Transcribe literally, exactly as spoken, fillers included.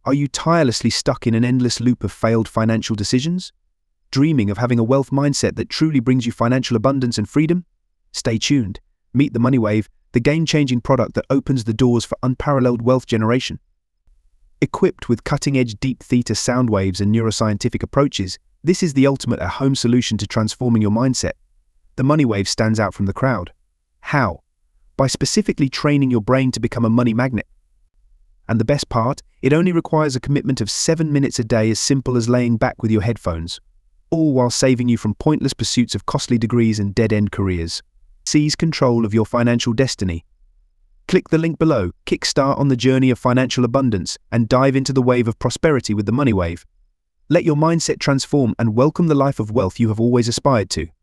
Are you tirelessly stuck in an endless loop of failed financial decisions? Dreaming of having a wealth mindset that truly brings you financial abundance and freedom? Stay tuned. Meet the Money Wave, the game-changing product that opens the doors for unparalleled wealth generation. Equipped with cutting-edge deep theta sound waves and neuroscientific approaches, this is the ultimate at-home solution to transforming your mindset. The Money Wave stands out from the crowd. How? By specifically training your brain to become a money magnet. And the best part, it only requires a commitment of seven minutes a day, as simple as laying back with your headphones, all while saving you from pointless pursuits of costly degrees and dead-end careers. Seize control of your financial destiny. Click the link below, kickstart on the journey of financial abundance, and dive into the wave of prosperity with the Money Wave. Let your mindset transform and welcome the life of wealth you have always aspired to.